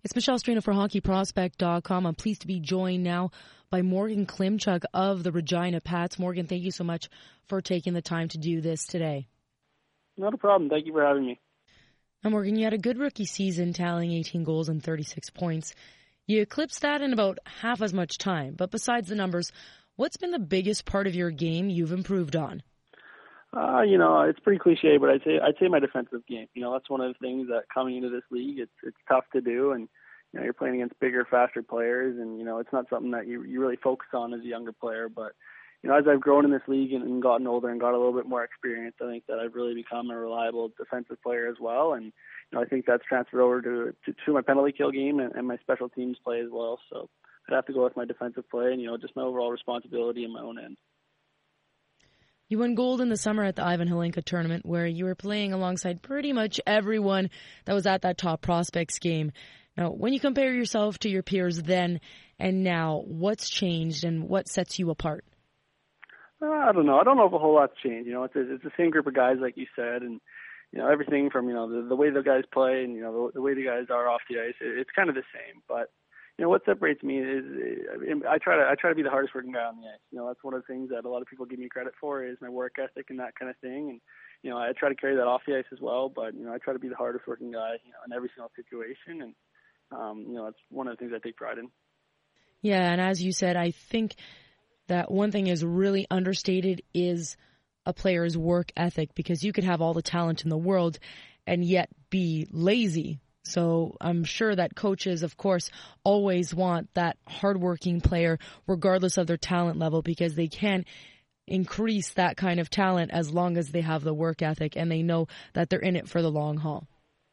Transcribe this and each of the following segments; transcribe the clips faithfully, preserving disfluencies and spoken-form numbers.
It's Michelle Strano for hockey prospect dot com. I'm pleased to be joined now by Morgan Klimchuk of the Regina Pats. Morgan, thank you so much for taking the time to do this today. Not a problem. Thank you for having me. Now, Morgan, you had a good rookie season, tallying eighteen goals and thirty-six points. You eclipsed that in about half as much time. But besides the numbers, what's been the biggest part of your game you've improved on? Uh, you know, it's pretty cliche, but I'd say I'd say my defensive game. You know, that's one of the things that coming into this league, it's it's tough to do, and you know, you're playing against bigger, faster players, and you know, it's not something that you you really focus on as a younger player. But you know, as I've grown in this league and, and gotten older and got a little bit more experience, I think that I've really become a reliable defensive player as well, and you know, I think that's transferred over to to, to my penalty kill game and, and my special teams play as well. So I'd have to go with my defensive play, and you know, just my overall responsibility in my own end. You won gold in the summer at the Ivan Hlinka tournament, where you were playing alongside pretty much everyone that was at that top prospects game. Now, when you compare yourself to your peers then and now, what's changed and what sets you apart? Uh, I don't know. I don't know if a whole lot's changed. You know, it's, it's the same group of guys, like you said, and you know, everything from you know the, the way the guys play and you know the, the way the guys are off the ice. It, it's kind of the same, but. You know, what separates me is I try to I try to be the hardest working guy on the ice. You know, that's one of the things that a lot of people give me credit for is my work ethic and that kind of thing. And you know, I try to carry that off the ice as well. But you know, I try to be the hardest working guy, you know, in every single situation. And um, you know, that's one of the things I take pride in. Yeah, and as you said, I think that one thing is really understated is a player's work ethic, because you could have all the talent in the world and yet be lazy. So I'm sure that coaches, of course, always want that hardworking player regardless of their talent level, because they can't increase that kind of talent as long as they have the work ethic and they know that they're in it for the long haul.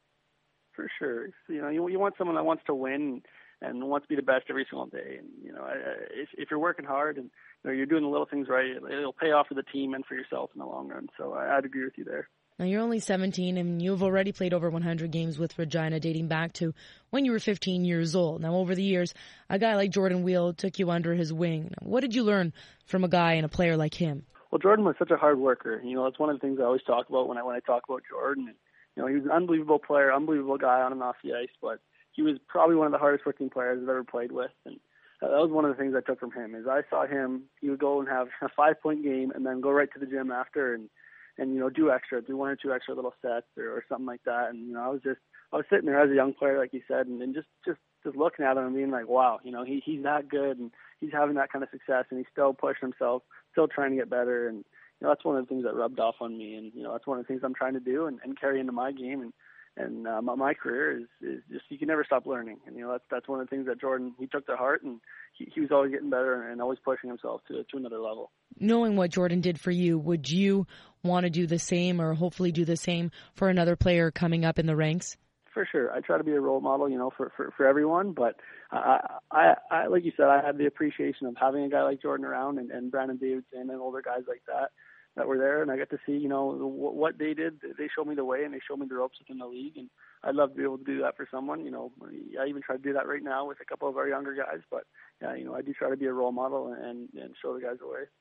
For sure. You know, you, you want someone that wants to win and wants to be the best every single day. And, you know, if, if you're working hard and you know, you're doing the little things right, it'll pay off for the team and for yourself in the long run. So I, I'd agree with you there. Now, you're only seventeen, and you've already played over one hundred games with Regina, dating back to when you were fifteen years old. Now, over the years, a guy like Jordan Weal took you under his wing. Now, what did you learn from a guy and a player like him? Well, Jordan was such a hard worker. You know, that's one of the things I always talk about when I when I talk about Jordan. And, you know, he was an unbelievable player, unbelievable guy on and off the ice, but he was probably one of the hardest working players I've ever played with. And uh, that was one of the things I took from him. Is I saw him, he would go and have a five point game and then go right to the gym after and. and, you know, do extra, do one or two extra little sets or, or something like that. And, you know, I was just, I was sitting there as a young player, like you said, and, and just, just, just looking at him and being like, wow, you know, he, he's that good and he's having that kind of success and he's still pushing himself, still trying to get better. And, you know, that's one of the things that rubbed off on me. And, you know, that's one of the things I'm trying to do and, and carry into my game. And, and uh, my, my career is, is just, you can never stop learning. And, you know, that's, that's one of the things that Jordan, he took to heart, and he, he was always getting better and always pushing himself to, to another level. Knowing what Jordan did for you, would you want to do the same or hopefully do the same for another player coming up in the ranks? For sure. I try to be a role model, you know, for, for, for everyone. But, I, I, I, like you said, I had the appreciation of having a guy like Jordan around and, and Brandon Davidson and older guys like that that were there. And I got to see, you know, what they did. They showed me the way and they showed me the ropes within the league. And I'd love to be able to do that for someone. You know, I even try to do that right now with a couple of our younger guys. But, yeah, you know, I do try to be a role model and, and show the guys the way.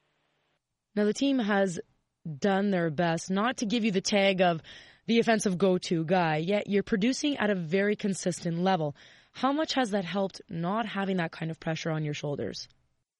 Now, the team has done their best not to give you the tag of the offensive go-to guy, yet you're producing at a very consistent level. How much has that helped not having that kind of pressure on your shoulders?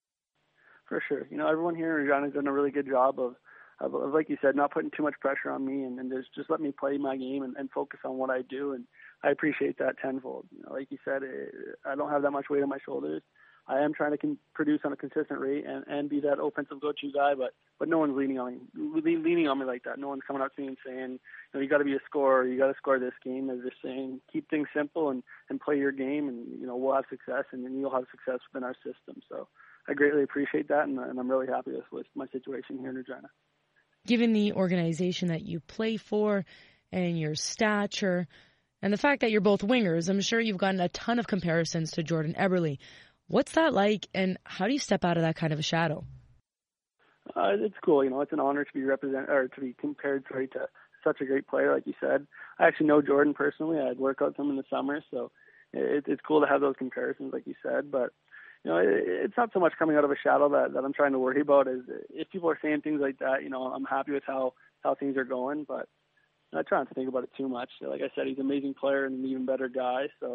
For sure. You know, everyone here in Regina has done a really good job of, of, of like you said, not putting too much pressure on me and, and just, just let me play my game and, and focus on what I do. And I appreciate that tenfold. You know, like you said, it, I don't have that much weight on my shoulders. I am trying to con- produce on a consistent rate and, and be that offensive go-to guy, but but no one's leaning on me, leaning on me like that. No one's coming up to me and saying, you know, you got to be a scorer, you got to score this game. They're just saying, keep things simple and, and play your game, and you know we'll have success, and then you'll have success within our system. So I greatly appreciate that, and, and I'm really happy with, with my situation here in Regina. Given the organization that you play for, and your stature, and the fact that you're both wingers, I'm sure you've gotten a ton of comparisons to Jordan Eberle. What's that like, and how do you step out of that kind of a shadow? Uh, it's cool, you know. It's an honor to be represent or to be compared, sorry, to such a great player, like you said. I actually know Jordan personally. I'd work out with him in the summer, so it, it's cool to have those comparisons, like you said. But you know, it, it's not so much coming out of a shadow that, that I'm trying to worry about. Is if people are saying things like that, you know, I'm happy with how how things are going, but I try not to think about it too much. Like I said, he's an amazing player and an even better guy, so.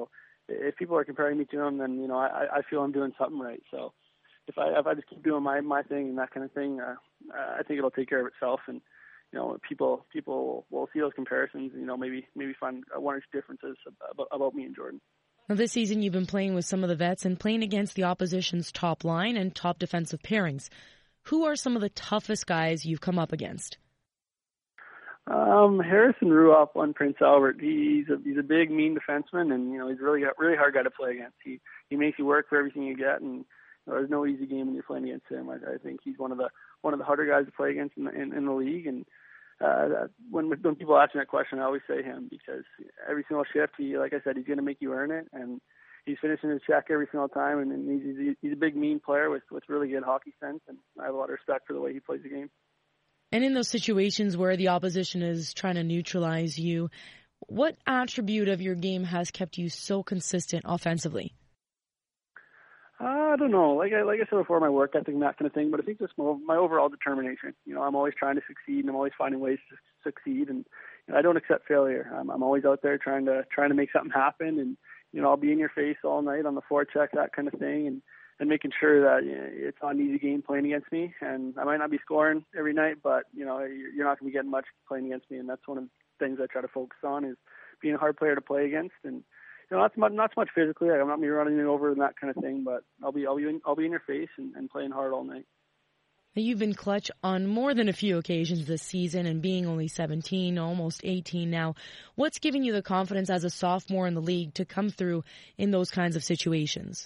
if people are comparing me to him, then you know I, I feel I'm doing something right. So if I if I just keep doing my my thing and that kind of thing, uh, I think it'll take care of itself. And you know, people people will see those comparisons. And, you know, maybe maybe find one or two differences about, about me and Jordan. Now, this season, you've been playing with some of the vets and playing against the opposition's top line and top defensive pairings. Who are some of the toughest guys you've come up against? Um, Harrison Ruoff on Prince Albert. He's a he's a big, mean defenseman, and you know he's really really hard guy to play against. He he makes you work for everything you get, and you know, there's no easy game when you're playing against him. I, I think he's one of the one of the harder guys to play against in the, in, in the league. And uh, when when people ask me that question, I always say him, because every single shift, he like I said, he's going to make you earn it, and he's finishing his check every single time. And, and he's, he's he's a big, mean player with with really good hockey sense, and I have a lot of respect for the way he plays the game. And in those situations where the opposition is trying to neutralize you, what attribute of your game has kept you so consistent offensively? Uh, I don't know. Like I like I said before, my work ethic and that kind of thing. But I think just my, my overall determination. You know, I'm always trying to succeed, and I'm always finding ways to succeed. And you know, I don't accept failure. I'm, I'm always out there trying to trying to make something happen. And you know, I'll be in your face all night on the forecheck, that kind of thing. And and making sure that you know, it's not an easy game playing against me. And I might not be scoring every night, but, you know, you're not going to be getting much playing against me. And that's one of the things I try to focus on, is being a hard player to play against. And, you know, not so much, not so much physically. I'm not going to be running you over and that kind of thing, but I'll be, I'll be, in, I'll be in your face and, and playing hard all night. You've been clutch on more than a few occasions this season, and being only seventeen, almost eighteen now, what's giving you the confidence as a sophomore in the league to come through in those kinds of situations?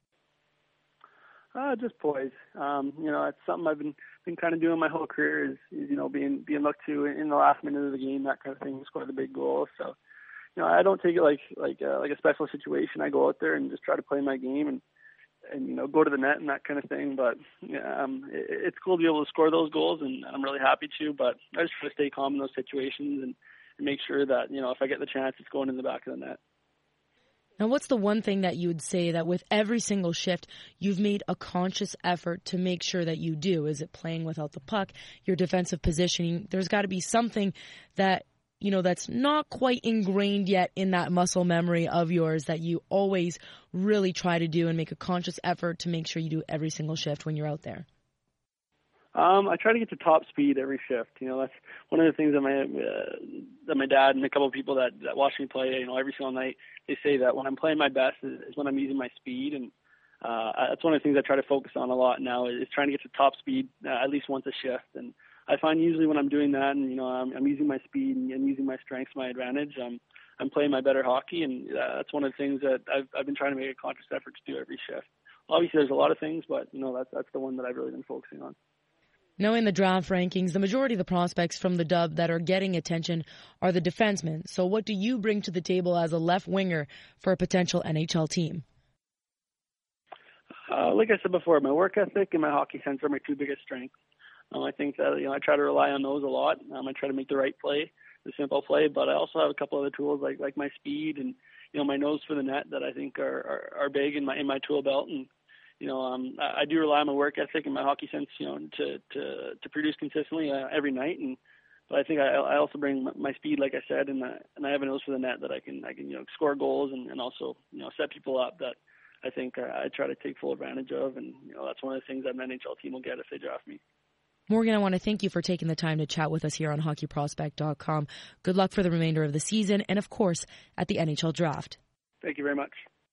Uh, just poise. Um, you know, it's something I've been been kind of doing my whole career. Is, is you know being being looked to in the last minute of the game, that kind of thing, to score the big goal. So, you know, I don't take it like like uh, like a special situation. I go out there and just try to play my game and and you know go to the net and that kind of thing. But yeah, um, it, it's cool to be able to score those goals, and I'm really happy to. But I just try to stay calm in those situations and, and make sure that you know if I get the chance, it's going in the back of the net. Now, what's the one thing that you would say that with every single shift, you've made a conscious effort to make sure that you do? Is it playing without the puck, your defensive positioning? There's got to be something that, you know, that's not quite ingrained yet in that muscle memory of yours that you always really try to do and make a conscious effort to make sure you do every single shift when you're out there. Um, I try to get to top speed every shift. You know, that's one of the things that my uh, that my dad and a couple of people that, that watch me play, you know, every single night, they say that when I'm playing my best is, is when I'm using my speed, and uh, that's one of the things I try to focus on a lot now, is trying to get to top speed uh, at least once a shift. And I find usually when I'm doing that, and you know, I'm, I'm using my speed and, and using my strengths to my advantage, um, I'm playing my better hockey, and uh, that's one of the things that I've I've been trying to make a conscious effort to do every shift. Obviously, there's a lot of things, but you know, that's that's the one that I've really been focusing on. Now, in the draft rankings, the majority of the prospects from the Dub that are getting attention are the defensemen. So what do you bring to the table as a left winger for a potential N H L team? Uh, like I said before, my work ethic and my hockey sense are my two biggest strengths. Um, I think that you know I try to rely on those a lot. Um, I try to make the right play, the simple play, but I also have a couple other tools like like my speed and you know my nose for the net that I think are are, are big in my in my tool belt. And You know, um, I do rely on my work ethic and my hockey sense, you know, to to, to produce consistently uh, every night. And but I think I, I also bring my speed, like I said, and uh, and I have a nose for the net that I can I can you know score goals and, and also you know set people up that I think uh, I try to take full advantage of. And you know that's one of the things that an N H L team will get if they draft me. Morgan, I want to thank you for taking the time to chat with us here on hockey prospect dot com. Good luck for the remainder of the season and, of course, at the N H L draft. Thank you very much.